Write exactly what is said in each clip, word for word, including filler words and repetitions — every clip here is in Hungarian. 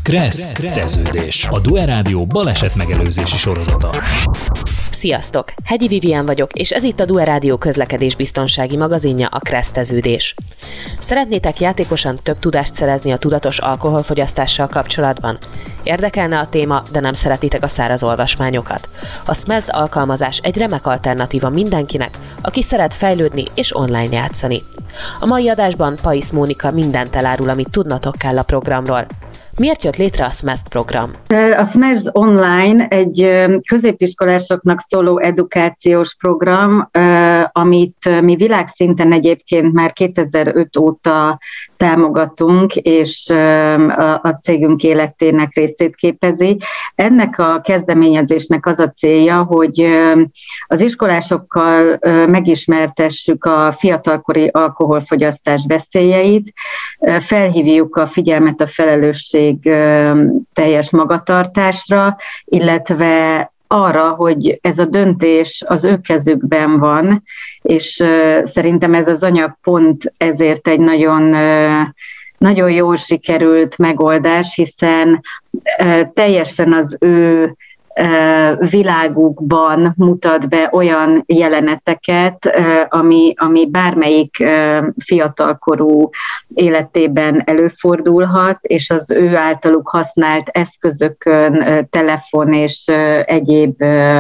Kressz Kreszteződés, a Due Rádió baleset megelőzési sorozata. Sziasztok! Hegyi Vivian vagyok, és ez itt a Due Rádió közlekedésbiztonsági magazinja, a Kreszteződés. Szeretnétek játékosan több tudást szerezni a tudatos alkoholfogyasztással kapcsolatban? Érdekelne a téma, de nem szeretitek a száraz olvasmányokat? A Smezd alkalmazás egy remek alternatíva mindenkinek, aki szeret fejlődni és online játszani. A mai adásban Paisz Mónika mindent elárul, amit tudnatok kell a programról. Miért jött létre a Smezd program? A Smezd Online egy középiskolásoknak szóló edukációs program, amit mi világszinten egyébként már kétezer-öt óta támogatunk, és a cégünk életének részét képezi. Ennek a kezdeményezésnek az a célja, hogy az iskolásokkal megismertessük a fiatalkori alkoholfogyasztás veszélyeit, felhívjuk a figyelmet a felelősség teljes magatartásra, illetve arra, hogy ez a döntés az ő kezükben van, és szerintem ez az anyag pont ezért egy nagyon, nagyon jól sikerült megoldás, hiszen teljesen az ő világukban mutat be olyan jeleneteket, ami, ami bármelyik fiatalkorú életében előfordulhat, és az ő általuk használt eszközökön, telefon és egyéb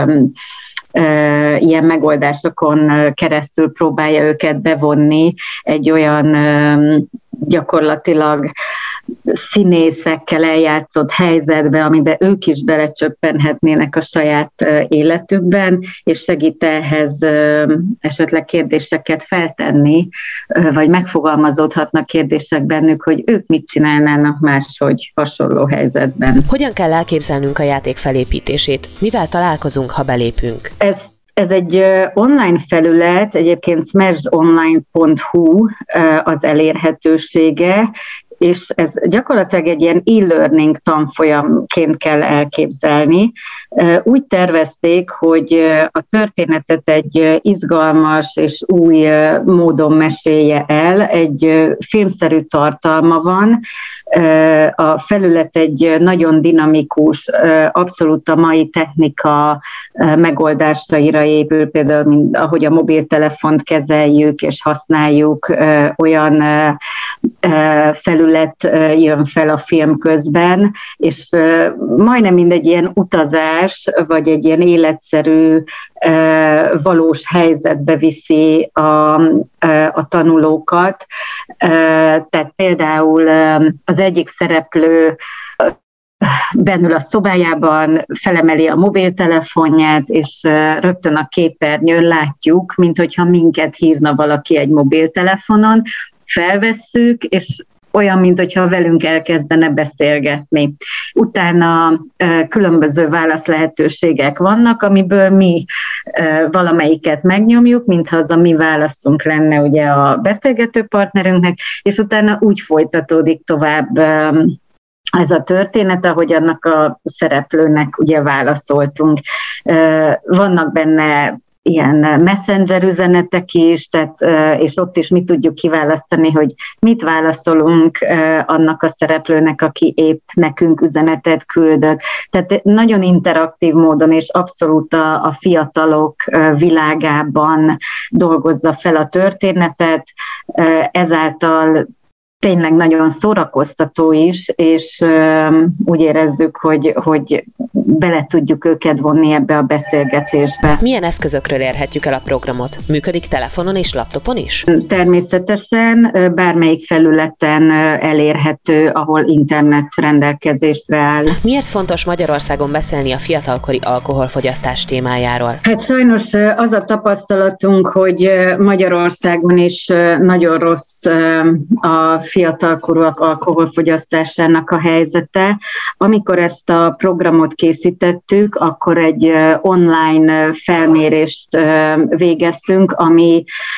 ilyen megoldásokon keresztül próbálja őket bevonni egy olyan gyakorlatilag színészekkel eljátszott helyzetbe, amiben ők is belecsöppenhetnének a saját életükben, és segít ehhez esetleg kérdéseket feltenni, vagy megfogalmazódhatnak kérdések bennük, hogy ők mit csinálnának máshogy hasonló helyzetben. Hogyan kell elképzelnünk a játék felépítését? Mivel találkozunk, ha belépünk? Ez Ez egy online felület, egyébként smezd online pont hu az elérhetősége, és ez gyakorlatilag egy ilyen e-learning tanfolyamként kell elképzelni. Úgy tervezték, hogy a történetet egy izgalmas és új módon mesélje el, egy filmszerű tartalma van, a felület egy nagyon dinamikus, abszolút a mai technika megoldásaira épül, például mint ahogy a mobiltelefont kezeljük és használjuk, olyan felület jön fel a film közben, és majdnem mindegy ilyen utazás, vagy egy ilyen életszerű, valós helyzetbe viszi a, a tanulókat. Tehát például az egyik szereplő bennül a szobájában, felemeli a mobiltelefonját, és rögtön a képernyőn látjuk, mint hogyha minket hívna valaki egy mobiltelefonon, felvesszük, és olyan, mint hogyha velünk elkezdene beszélgetni. Utána különböző válaszlehetőségek vannak, amiből mi valamelyiket megnyomjuk, mintha az a mi válaszunk lenne ugye a beszélgető partnerünknek, és utána úgy folytatódik tovább ez a történet, ahogy annak a szereplőnek ugye válaszoltunk. Vannak benne ilyen messenger üzenetek is, tehát, és ott is mi tudjuk kiválasztani, hogy mit válaszolunk annak a szereplőnek, aki épp nekünk üzenetet küldött. Tehát nagyon interaktív módon és abszolút a, a fiatalok világában dolgozza fel a történetet, ezáltal tényleg nagyon szórakoztató is, és uh, úgy érezzük, hogy, hogy bele tudjuk őket vonni ebbe a beszélgetésbe. Milyen eszközökről érhetjük el a programot? Működik telefonon és laptopon is? Természetesen bármelyik felületen elérhető, ahol internet rendelkezésre áll. Miért fontos Magyarországon beszélni a fiatalkori alkoholfogyasztás témájáról? Hát sajnos az a tapasztalatunk, hogy Magyarországon is nagyon rossz a fiatalkorúak alkoholfogyasztásának a helyzete. Amikor ezt a programot készítettük, akkor egy online felmérést végeztünk, ami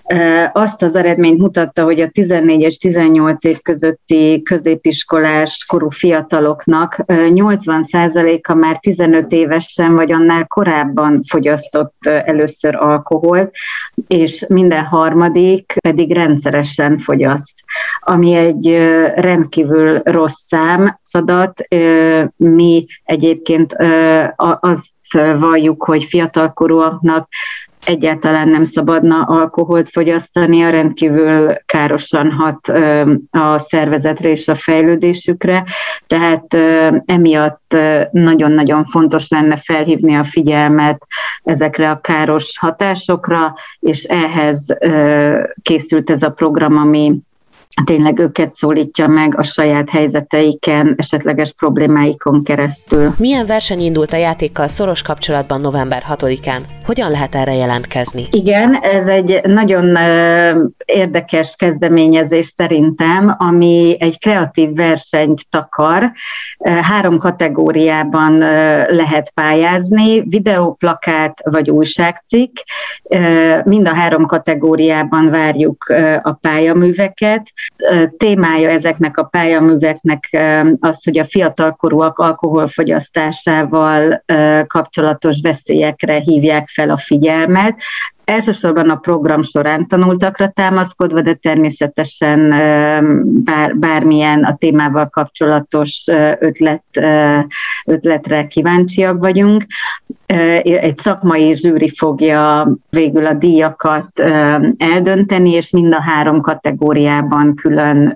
azt az eredményt mutatta, hogy a tizennégy és tizennyolc év közötti középiskolás korú fiataloknak nyolcvan százaléka már tizenöt évesen vagy annál korábban fogyasztott először alkoholt, és minden harmadik pedig rendszeresen fogyaszt, ami egy rendkívül rossz szám adat. Mi egyébként azt valljuk, hogy fiatalkorúaknak egyáltalán nem szabadna alkoholt fogyasztani, a rendkívül károsan hat a szervezetre és a fejlődésükre, tehát emiatt nagyon-nagyon fontos lenne felhívni a figyelmet ezekre a káros hatásokra, és ehhez készült ez a program, ami tényleg őket szólítja meg a saját helyzeteiken, esetleges problémáikon keresztül. Milyen verseny indult a játékkal szoros kapcsolatban november hatodikán? Hogyan lehet erre jelentkezni? Igen, ez egy nagyon érdekes kezdeményezés szerintem, ami egy kreatív versenyt takar. Három kategóriában lehet pályázni, videó, plakát vagy újságcikk. Mind a három kategóriában várjuk a pályaműveket. Témája ezeknek a pályaműveknek az, hogy a fiatalkorúak alkoholfogyasztásával kapcsolatos veszélyekre hívják fel a figyelmet. Elsősorban a program során tanultakra támaszkodva, de természetesen bár, bármilyen a témával kapcsolatos ötlet, ötletre kíváncsiak vagyunk. Egy szakmai zsűri fogja végül a díjakat eldönteni, és mind a három kategóriában külön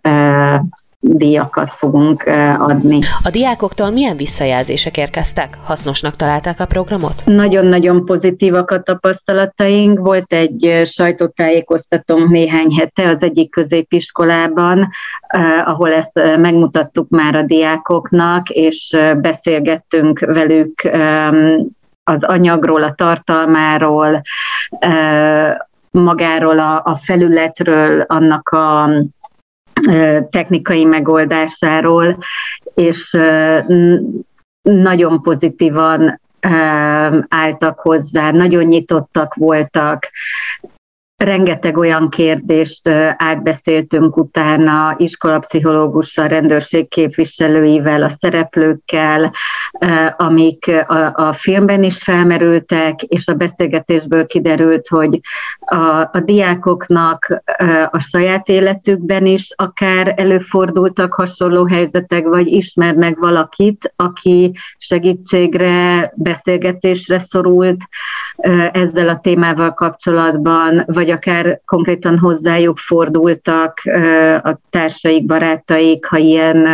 díjakat fogunk adni. A diákoktól milyen visszajelzések érkeztek? Hasznosnak találták a programot? Nagyon-nagyon pozitívak a tapasztalataink. Volt egy sajtótájékoztatónk néhány hete az egyik középiskolában, ahol ezt megmutattuk már a diákoknak, és beszélgettünk velük az anyagról, a tartalmáról, magáról a, a felületről, annak a technikai megoldásáról, és nagyon pozitívan álltak hozzá, nagyon nyitottak voltak. Rengeteg olyan kérdést átbeszéltünk utána iskolapszichológussal, rendőrség képviselőivel, a szereplőkkel, amik a, a filmben is felmerültek, és a beszélgetésből kiderült, hogy a, a diákoknak a saját életükben is akár előfordultak hasonló helyzetek, vagy ismernek valakit, aki segítségre, beszélgetésre szorult ezzel a témával kapcsolatban, vagy akár konkrétan hozzájuk fordultak a társaik, barátaik, ha ilyen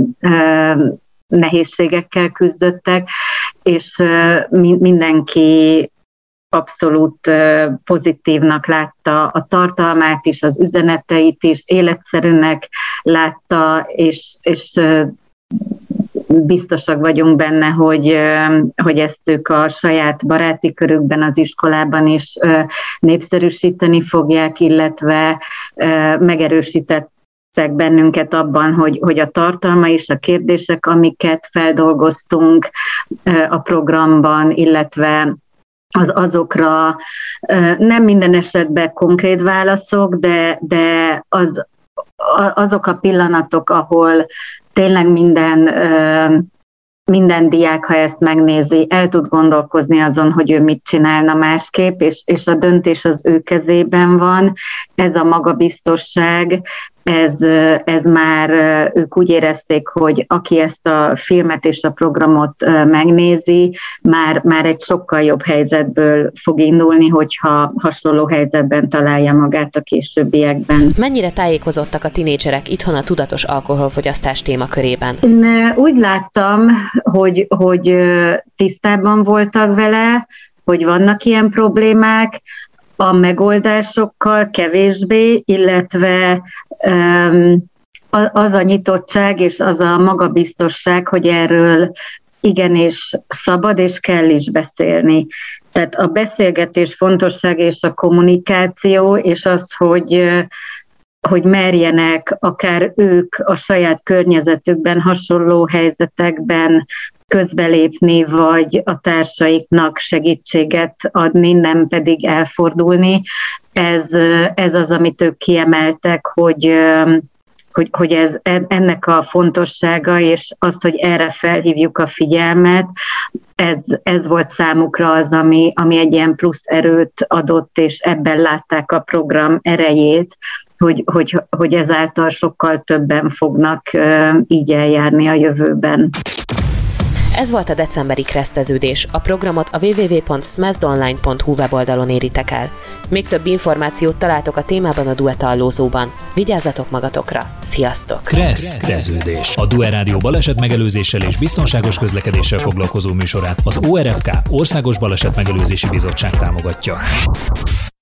nehézségekkel küzdöttek, és mindenki abszolút pozitívnak látta a tartalmát is, az üzeneteit is, életszerűnek látta, és, és biztosak vagyunk benne, hogy, hogy ezt ők a saját baráti körükben, az iskolában is népszerűsíteni fogják, illetve megerősítettek bennünket abban, hogy, hogy a tartalma és a kérdések, amiket feldolgoztunk a programban, illetve az azokra nem minden esetben konkrét válaszok, de, de az, azok a pillanatok, ahol tényleg minden, minden diák, ha ezt megnézi, el tud gondolkozni azon, hogy ő mit csinálna másképp, és, és a döntés az ő kezében van. Ez a magabiztosság, ez, ez már ők úgy érezték, hogy aki ezt a filmet és a programot megnézi, már, már egy sokkal jobb helyzetből fog indulni, hogyha hasonló helyzetben találja magát a későbbiekben. Mennyire tájékozottak a tinédzserek itthon a tudatos alkoholfogyasztás témakörében? Én úgy láttam, hogy, hogy tisztában voltak vele, hogy vannak ilyen problémák, a megoldásokkal kevésbé, illetve um, az a nyitottság és az a magabiztosság, hogy erről igenis szabad és kell is beszélni. Tehát a beszélgetés fontosság és a kommunikáció, és az, hogy, hogy merjenek akár ők a saját környezetükben, hasonló helyzetekben közbelépni, vagy a társaiknak segítséget adni, nem pedig elfordulni. Ez, ez az, amit ők kiemeltek, hogy, hogy, hogy ez, ennek a fontossága, és az, hogy erre felhívjuk a figyelmet, ez, ez volt számukra az, ami, ami egy ilyen plusz erőt adott, és ebben látták a program erejét, hogy, hogy, hogy ezáltal sokkal többen fognak így eljárni a jövőben. Ez volt a decemberi Kreszteződés. A programot a double-u double-u double-u pont smashdonline pont hu weboldalon éritek el. Még több információt találtok a témában a Duett Allózóban. Vigyázzatok magatokra! Sziasztok! Kreszteződés. A Due Rádió balesetmegelőzéssel és biztonságos közlekedéssel foglalkozó műsorát az o er ef ká Országos Balesetmegelőzési Bizottság támogatja.